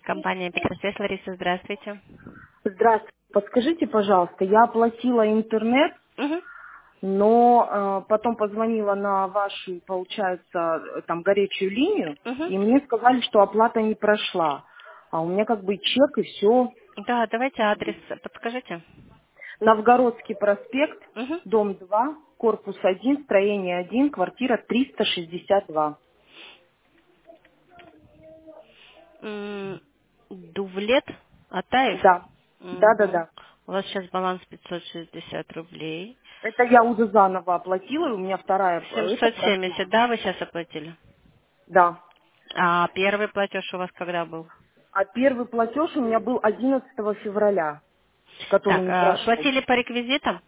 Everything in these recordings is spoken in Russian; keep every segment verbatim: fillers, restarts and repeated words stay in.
Компания Петросвет, Лариса, здравствуйте. Здравствуйте. Подскажите, пожалуйста, я оплатила интернет, Угу. но э, потом позвонила на вашу, получается, э, там горячую линию, Угу. и мне сказали, что оплата не прошла. А у меня как бы чек и все. Да, давайте адрес подскажите. Новгородский проспект, Угу. дом два, корпус один, строение один, квартира триста шестьдесят два. Дувлет Атаев. Да, да, да, Угу. да. У вас сейчас баланс пятьсот шестьдесят рублей. Это я уже заново оплатила, и у меня вторая, э, это семьсот прошла. семьдесят, да, вы сейчас оплатили? Да. А первый платеж у вас когда был? А первый платеж у меня был одиннадцатого февраля, который Так, не а, прошел. платили по реквизитам?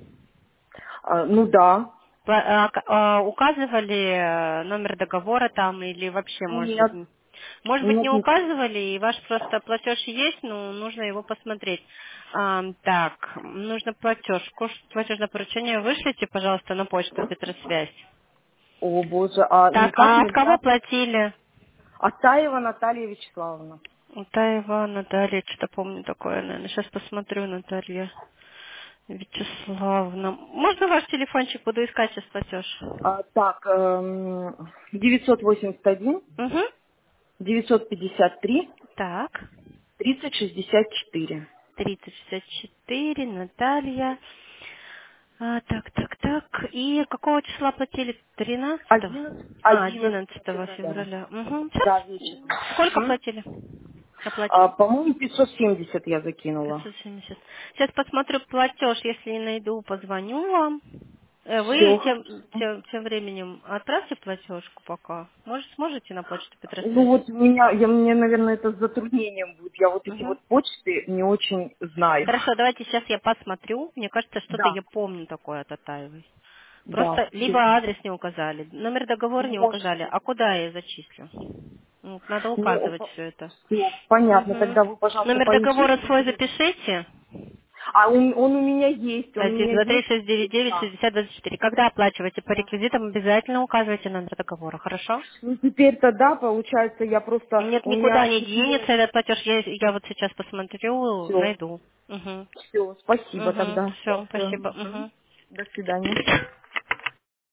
А, ну да. Пла- а, к- а, Указывали э, номер договора там или вообще, может быть, Нет. н- может быть, не Нет, ничего. указывали, и ваш просто платеж есть, но нужно его посмотреть. Ам, так, нужно платежку, ш- платежное поручение вышлите, пожалуйста, на почту Петросвязь. О боже, а Так, никак а от кого нельзя. платили? Атаева Наталья Вячеславовна. Таева, Наталья, что-то помню такое, наверное. Сейчас посмотрю, Наталья Вячеславовна. Можно ваш телефончик, буду искать сейчас платеж? А, так, эм, девятьсот восемьдесят один, Угу. девятьсот пятьдесят три, Так. тридцать шестьдесят четыре. тридцать шестьдесят четыре, Наталья. А, так, так, так. И какого числа платили? Тринадцатого? одиннадцатого А, одиннадцатого одиннадцатого февраля. февраля. Угу. Да, вечером. Сколько Мгм. платили? А, Оплатили? по-моему, пятьсот семьдесят я закинула. пятьсот семьдесят. Сейчас посмотрю платеж, если не найду, позвоню вам. Э, Вы Все. тем, тем, тем временем отправьте платежку пока. Может, сможете на почту Ну Петросвязь? вот у меня, я, мне, наверное, это с затруднением будет. Я вот эти Угу. вот почты не очень знаю. Хорошо, давайте сейчас я посмотрю. Мне кажется, что-то Да, я помню такое от Атаевой. да, Просто либо все. адрес не указали, номер договора не Может указали, быть. а куда я зачислю? Ну, надо Ну, указывать все это. все, понятно. Мгм. Тогда вы, пожалуйста, Номер договора поищите. свой запишите. А он, он у меня есть, он у один, меня два, три, есть. шесть, девять, девять, Да, шестьдесят, двадцать четыре. Когда оплачиваете по да. реквизитам, обязательно указывайте номер договора, хорошо? Ну, теперь-то да, получается, я просто, Нет, у никуда меня не теперь денется этот платеж. Я, я вот сейчас посмотрю, все. найду. Угу. Все, спасибо Угу. тогда. Все, Все. спасибо. Угу. До свидания.